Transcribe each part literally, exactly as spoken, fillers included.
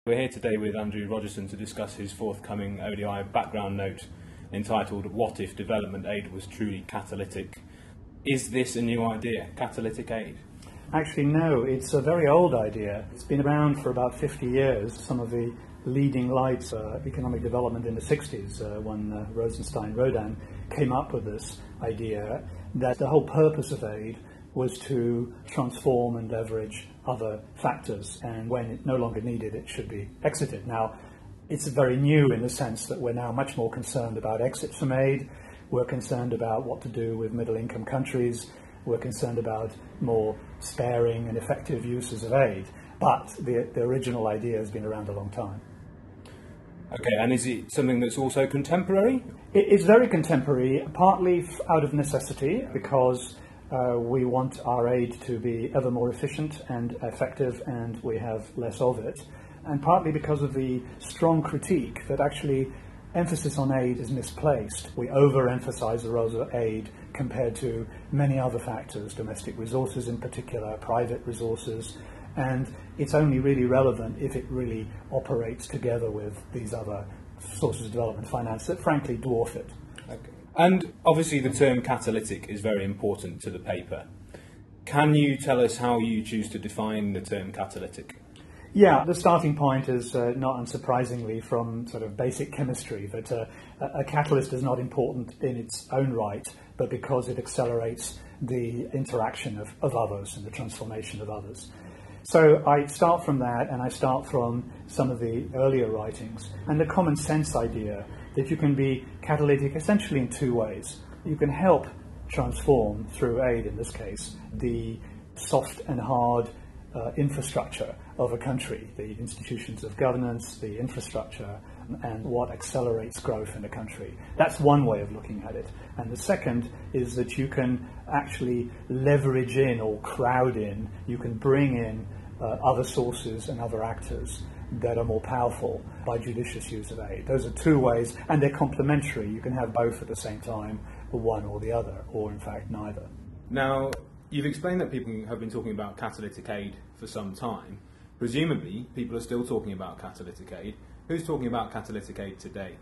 We're here today with Andrew Rogerson to discuss his forthcoming O D I background note entitled What If Development Aid Was Truly Catalytic? Is this a new idea, catalytic aid? Actually, no, it's a very old idea. It's been around for about fifty years. Some of the leading lights of uh, economic development in the sixties, uh, when uh, Rosenstein Rodan came up with this idea that the whole purpose of aid was to transform and leverage other factors, and when it no longer needed, it should be exited. Now, it's very new in the sense that we're now much more concerned about exits from aid. We're concerned about what to do with middle-income countries. We're concerned about more sparing and effective uses of aid. But the, the original idea has been around a long time. Okay, and is it something that's also contemporary? It is very contemporary, partly out of necessity, because Uh, we want our aid to be ever more efficient and effective, and we have less of it. And partly because of the strong critique that actually emphasis on aid is misplaced. We overemphasize the roles of aid compared to many other factors, domestic resources in particular, private resources, and it's only really relevant if it really operates together with these other sources of development finance that frankly dwarf it. Okay. And obviously the term catalytic is very important to the paper. Can you tell us how you choose to define the term catalytic? Yeah, the starting point is uh, not unsurprisingly from sort of basic chemistry, that uh, a catalyst is not important in its own right, but because it accelerates the interaction of, of others and the transformation of others. So I start from that, and I start from some of the earlier writings, and the common sense idea that you can be catalytic essentially in two ways. You can help transform, through aid in this case, the soft and hard uh, infrastructure of a country, the institutions of governance, the infrastructure, and what accelerates growth in a country. That's one way of looking at it. And the second is that you can actually leverage in or crowd in, you can bring in uh, other sources and other actors that are more powerful by judicious use of aid. Those are two ways, and they're complementary. You can have both at the same time, one or the other, or in fact neither. Now, you've explained that people have been talking about catalytic aid for some time. Presumably, people are still talking about catalytic aid. Who's talking about catalytic aid today?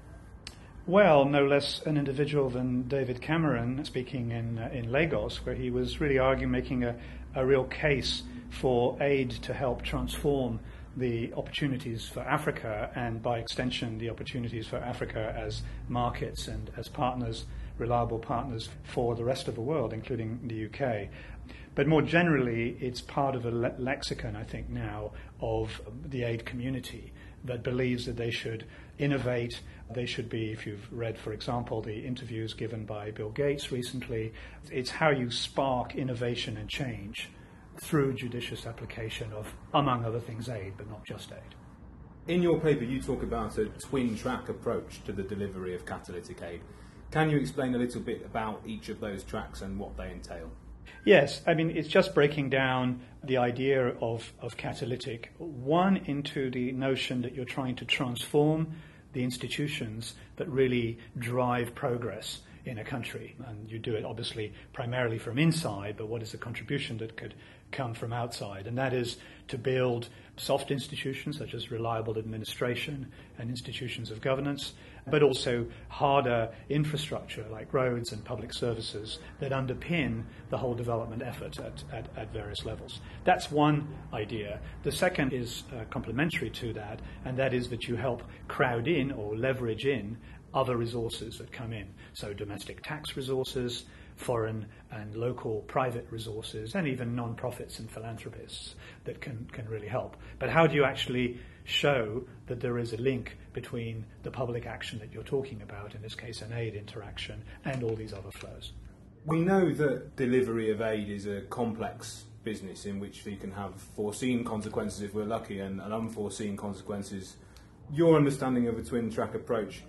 Well, no less an individual than David Cameron, speaking in uh, in Lagos, where he was really arguing, making a, a real case for aid to help transform the opportunities for Africa, and by extension the opportunities for Africa as markets and as partners, reliable partners for the rest of the world, including the U K. But more generally, it's part of a le- lexicon, I think, now of the aid community that believes that they should innovate. They should be, if you've read, for example, the interviews given by Bill Gates recently, it's how you spark innovation and change through judicious application of, among other things, aid, but not just aid. In your paper, you talk about a twin-track approach to the delivery of catalytic aid. Can you explain a little bit about each of those tracks and what they entail? Yes, I mean, it's just breaking down the idea of, of catalytic, one, into the notion that you're trying to transform the institutions that really drive progress in a country. And you do it obviously primarily from inside, but what is the contribution that could come from outside? And that is to build soft institutions such as reliable administration and institutions of governance, but also harder infrastructure like roads and public services that underpin the whole development effort at, at, at various levels. That's one idea. The second is uh, complementary to that, and that is that you help crowd in or leverage in other resources that come in. So domestic tax resources, foreign and local private resources, and even non-profits and philanthropists that can, can really help. But how do you actually show that there is a link between the public action that you're talking about, in this case an aid interaction, and all these other flows? We know that delivery of aid is a complex business in which you can have foreseen consequences if we're lucky, and, and unforeseen consequences. Your understanding of a twin-track approach,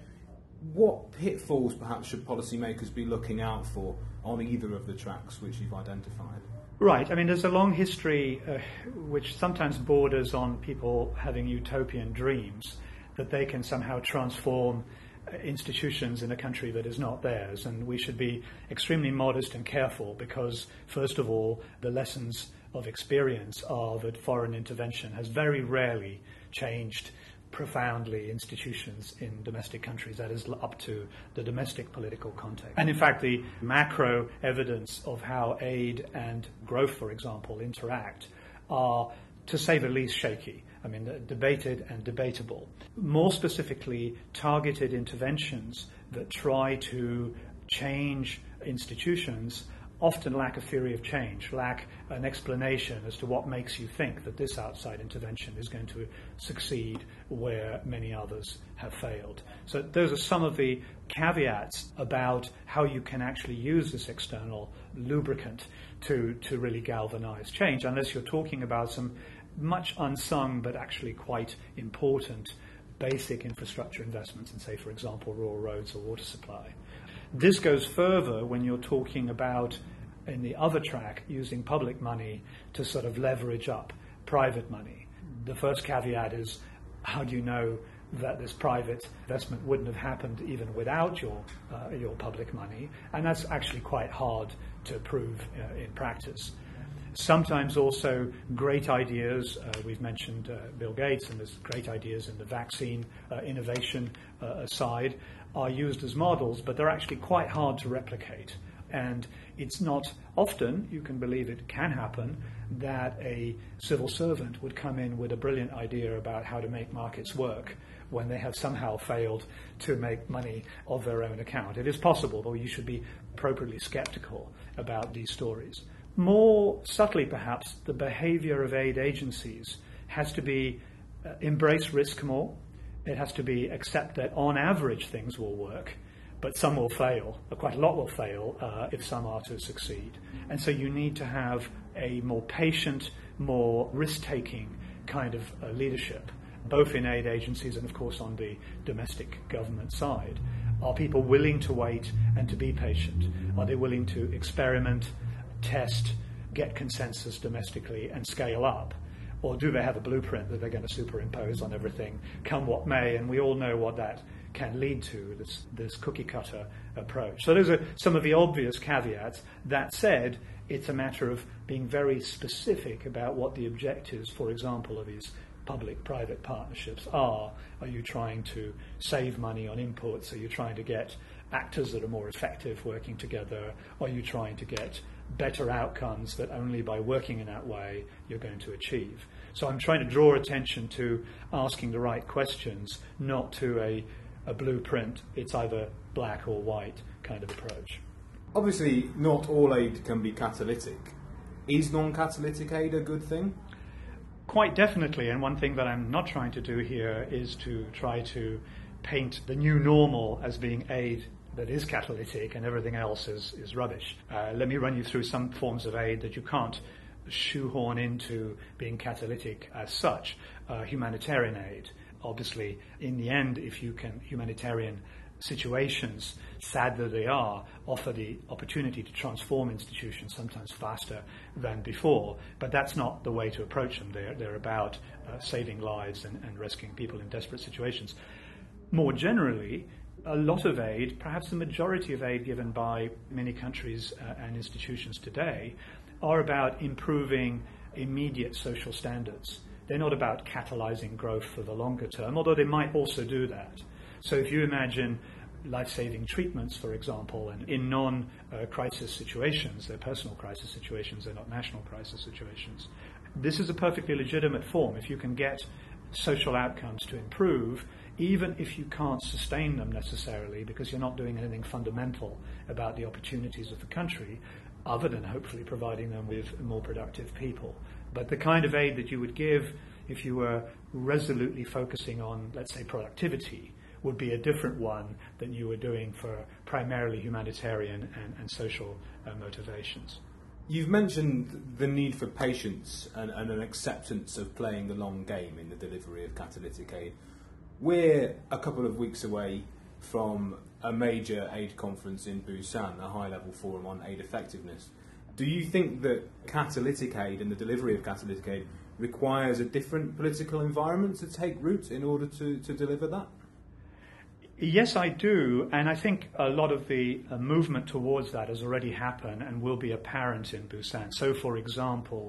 what pitfalls perhaps should policymakers be looking out for on either of the tracks which you've identified? Right. I mean, there's a long history uh, which sometimes borders on people having utopian dreams that they can somehow transform institutions in a country that is not theirs. And we should be extremely modest and careful because, first of all, the lessons of experience are that foreign intervention has very rarely changed profoundly institutions in domestic countries, that is up to the domestic political context. And in fact, the macro evidence of how aid and growth, for example, interact are, to say the least, shaky. I mean, debated and debatable. More specifically, targeted interventions that try to change institutions often lack a theory of change, lack an explanation as to what makes you think that this outside intervention is going to succeed where many others have failed. So those are some of the caveats about how you can actually use this external lubricant to, to really galvanize change, unless you're talking about some much unsung but actually quite important basic infrastructure investments in, say, for example, rural roads or water supply. This goes further when you're talking about, in the other track, using public money to sort of leverage up private money. The first caveat is, how do you know that this private investment wouldn't have happened even without your uh, your public money? And that's actually quite hard to prove uh, in practice. Sometimes also great ideas, uh, we've mentioned uh, Bill Gates, and there's great ideas in the vaccine uh, innovation uh, side, are used as models, but they're actually quite hard to replicate. And it's not often, you can believe it can happen, that a civil servant would come in with a brilliant idea about how to make markets work when they have somehow failed to make money of their own account. It is possible, though you should be appropriately skeptical about these stories. More subtly, perhaps, the behavior of aid agencies has to be uh, embrace risk more. It has to be accept that on average things will work, but some will fail, or quite a lot will fail uh, if some are to succeed. And so you need to have a more patient, more risk-taking kind of uh, leadership, both in aid agencies and, of course, on the domestic government side. Are people willing to wait and to be patient? Are they willing to experiment, test, get consensus domestically and scale up? Or do they have a blueprint that they're going to superimpose on everything, come what may? And we all know what that can lead to, this, this cookie-cutter approach. So those are some of the obvious caveats. That said, it's a matter of being very specific about what the objectives, for example, of these public-private partnerships are. Are you trying to save money on inputs? Are you trying to get actors that are more effective working together? Are you trying to get better outcomes that only by working in that way you're going to achieve? So I'm trying to draw attention to asking the right questions, not to a, a blueprint, it's either black or white kind of approach. Obviously, not all aid can be catalytic. Is non-catalytic aid a good thing? Quite definitely, and one thing that I'm not trying to do here is to try to paint the new normal as being aid that is catalytic and everything else is, is rubbish. Uh, let me run you through some forms of aid that you can't shoehorn into being catalytic as such. Uh, humanitarian aid. Obviously, in the end, if you can, humanitarian situations, sad though they are, offer the opportunity to transform institutions sometimes faster than before, but that's not the way to approach them. They're, they're about uh, saving lives and, and rescuing people in desperate situations. More generally, a lot of aid, perhaps the majority of aid given by many countries uh, and institutions today, are about improving immediate social standards. They're not about catalyzing growth for the longer term, although they might also do that. So if you imagine life-saving treatments, for example, and in non-crisis situations, they're personal crisis situations, they're not national crisis situations, this is a perfectly legitimate form. If you can get social outcomes to improve, even if you can't sustain them necessarily because you're not doing anything fundamental about the opportunities of the country, other than hopefully providing them with more productive people. But the kind of aid that you would give if you were resolutely focusing on, let's say, productivity, would be a different one than you were doing for primarily humanitarian and, and social uh, motivations. You've mentioned the need for patience and, and an acceptance of playing the long game in the delivery of catalytic aid. We're a couple of weeks away from a major aid conference in Busan, a high-level forum on aid effectiveness. Do you think that catalytic aid and the delivery of catalytic aid requires a different political environment to take root in order to, to deliver that? Yes, I do, and I think a lot of the uh, movement towards that has already happened and will be apparent in Busan. So, for example,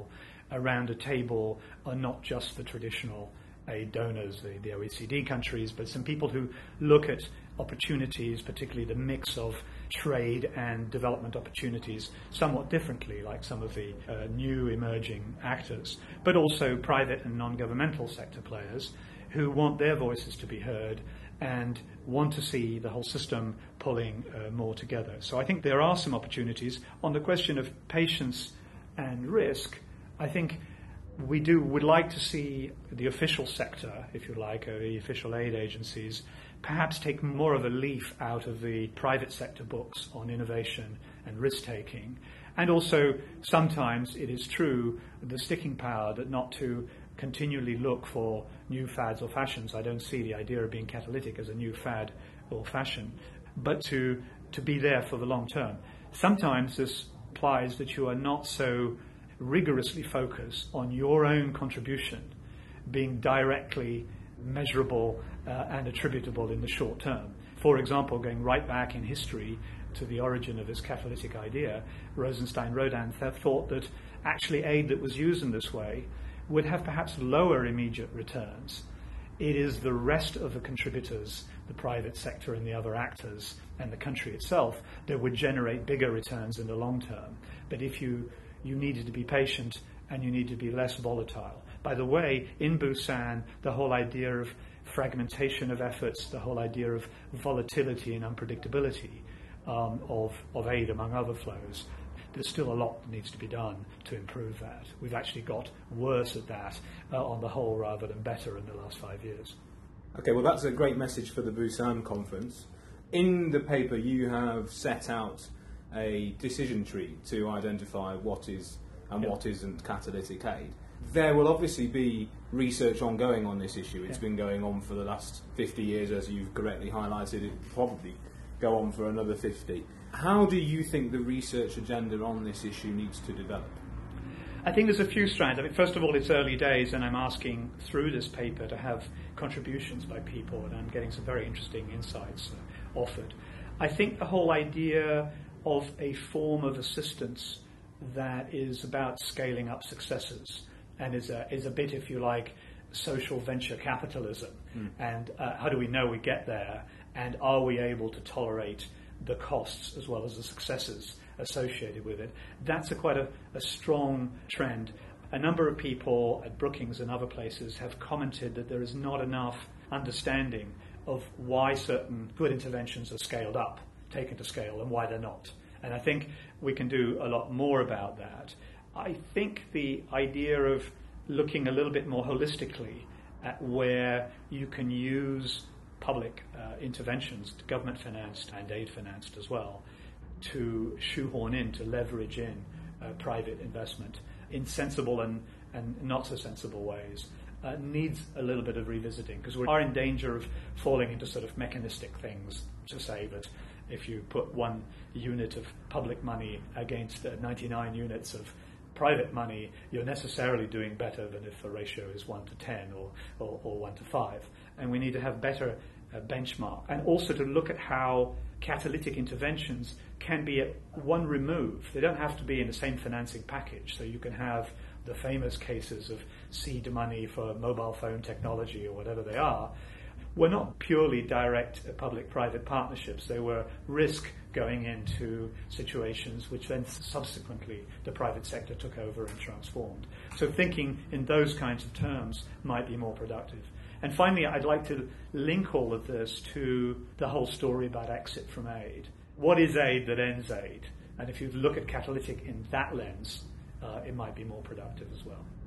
around a table are not just the traditional aid donors, the, the O E C D countries, but some people who look at opportunities, particularly the mix of trade and development opportunities, somewhat differently, like some of the uh, new emerging actors, but also private and non-governmental sector players who want their voices to be heard and want to see the whole system pulling uh, more together. So I think there are some opportunities. On the question of patience and risk, I think we do would like to see the official sector, if you like, or the official aid agencies, perhaps take more of a leaf out of the private sector books on innovation and risk-taking. And also, sometimes it is true, the sticking power that not to continually look for new fads or fashions. I don't see the idea of being catalytic as a new fad or fashion, but to, to be there for the long term. Sometimes this implies that you are not so rigorously focused on your own contribution being directly measurable uh, and attributable in the short term. For example, going right back in history to the origin of this catalytic idea, Rosenstein-Rodin th- thought that actually aid that was used in this way would have perhaps lower immediate returns. It is the rest of the contributors, the private sector and the other actors, and the country itself, that would generate bigger returns in the long term. But if you you needed to be patient and you need to be less volatile. By the way, in Busan, the whole idea of fragmentation of efforts, the whole idea of volatility and unpredictability um, of, of aid, among other flows, there's still a lot that needs to be done to improve that. We've actually got worse at that uh, on the whole rather than better in the last five years. Okay, well that's a great message for the Busan conference. In the paper you have set out a decision tree to identify what is and yep. what isn't catalytic aid. There will obviously be research ongoing on this issue. It's yep. been going on for the last fifty years, as you've correctly highlighted. It will probably go on for another fifty. How do you think the research agenda on this issue needs to develop? I think there's a few strands. I mean, first of all, it's early days, and I'm asking through this paper to have contributions by people, and I'm getting some very interesting insights uh, offered. I think the whole idea of a form of assistance that is about scaling up successes and is a, is a bit, if you like, social venture capitalism. Mm. And uh, how do we know we get there? And are we able to tolerate the costs as well as the successes associated with it? That's a quite a, a strong trend. A number of people at Brookings and other places have commented that there is not enough understanding of why certain good interventions are scaled up, taken to scale, and why they're not. And I think we can do a lot more about that. I think the idea of looking a little bit more holistically at where you can use public uh, interventions, government financed and aid financed as well, to shoehorn in, to leverage in uh, private investment in sensible and, and not so sensible ways, uh, needs a little bit of revisiting, because we are in danger of falling into sort of mechanistic things to say that if you put one unit of public money against uh, ninety-nine units of private money, you're necessarily doing better than if the ratio is one to ten or, or, or one to five. And we need to have better uh, benchmark, and also to look at how catalytic interventions can be at one remove. They don't have to be in the same financing package. So you can have the famous cases of seed money for mobile phone technology or whatever they are, were not purely direct public-private partnerships. They were risk going into situations which then subsequently the private sector took over and transformed. So thinking in those kinds of terms might be more productive. And finally, I'd like to link all of this to the whole story about exit from aid. What is aid that ends aid? And if you look at catalytic in that lens, uh, it might be more productive as well.